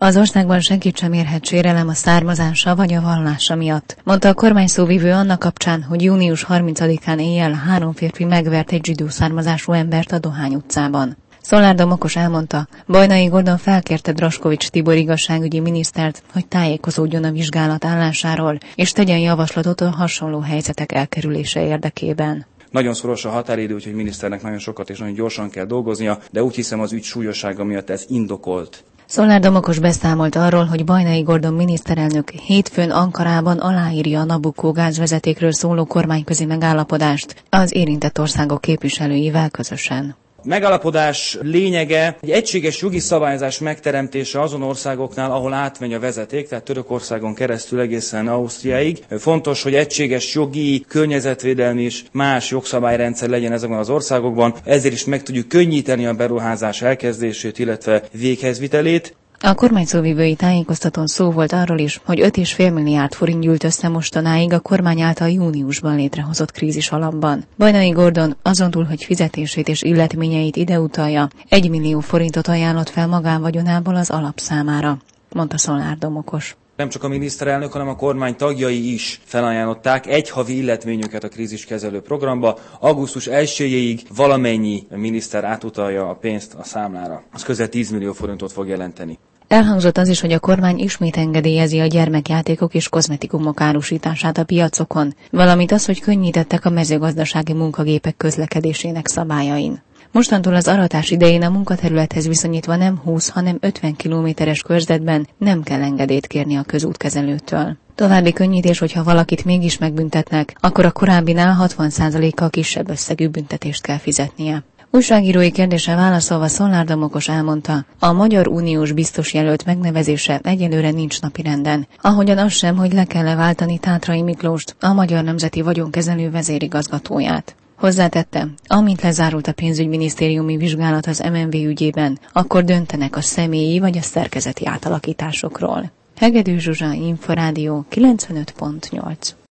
Az országban senkit sem érhet sérelem a származása vagy a vallása miatt, mondta a kormány szóvivő annak kapcsán, hogy június 30-án éjjel 3 férfi megvert egy zsidó származású embert a Dohány utcában. Szolár Domokos elmondta, Bajnai Gordon felkérte Draskovics Tibor igazságügyi minisztert, hogy tájékozódjon a vizsgálat állásáról, és tegyen javaslatot a hasonló helyzetek elkerülése érdekében. Nagyon szoros a határidő, úgyhogy miniszternek nagyon sokat és nagyon gyorsan kell dolgoznia, de úgy hiszem az ügy súlyossága miatt ez indokolt. Szolár Domokos beszámolt arról, hogy Bajnai Gordon miniszterelnök hétfőn Ankarában aláírja a Nabucco gázvezetékről szóló kormányközi megállapodást az érintett országok képviselőivel közösen. Megállapodás lényege egy egységes jogi szabályozás megteremtése azon országoknál, ahol átmegy a vezeték, tehát Törökországon keresztül egészen Ausztriáig. Fontos, hogy egységes jogi, környezetvédelmi és más jogszabályrendszer legyen ezekben az országokban, ezért is meg tudjuk könnyíteni a beruházás elkezdését, illetve véghezvitelét. A kormány szóvivői tájékoztatón szó volt arról is, hogy 5,5 milliárd forint gyűlt össze mostanáig a kormány által júniusban létrehozott krízis alapban. Bajnai Gordon azon túl, hogy fizetését és illetményeit ide utalja, 1 millió forintot ajánlott fel magánvagyonából az alap számára, mondta Szolár Domokos. Nem csak a miniszterelnök, hanem a kormány tagjai is felajánlották egy havi illetményüket a kríziskezelő programba. Augusztus 1-ig valamennyi miniszter átutalja a pénzt a számlára. Az közel 10 millió forintot fog jelenteni. Elhangzott az is, hogy a kormány ismét engedélyezi a gyermekjátékok és kozmetikumok árusítását a piacokon, valamint az, hogy könnyítettek a mezőgazdasági munkagépek közlekedésének szabályain. Mostantól az aratás idején a munkaterülethez viszonyítva nem 20, hanem 50 kilométeres körzetben nem kell engedélyt kérni a közútkezelőtől. További könnyítés, hogyha valakit mégis megbüntetnek, akkor a korábbinál 60%-kal kisebb összegű büntetést kell fizetnie. Újságírói kérdésre válaszolva Szolár Domokos elmondta, a Magyar Uniós biztos jelölt megnevezése egyelőre nincs napirenden, ahogyan az sem, hogy le kell váltani Tátrai Miklóst, a Magyar Nemzeti Vagyonkezelő vezérigazgatóját. Hozzátette, amint lezárult a pénzügyminisztériumi vizsgálat az MNV ügyében, akkor döntenek a személyi vagy a szerkezeti átalakításokról. Hegedű Zsuzsa, Inforádió 95.8.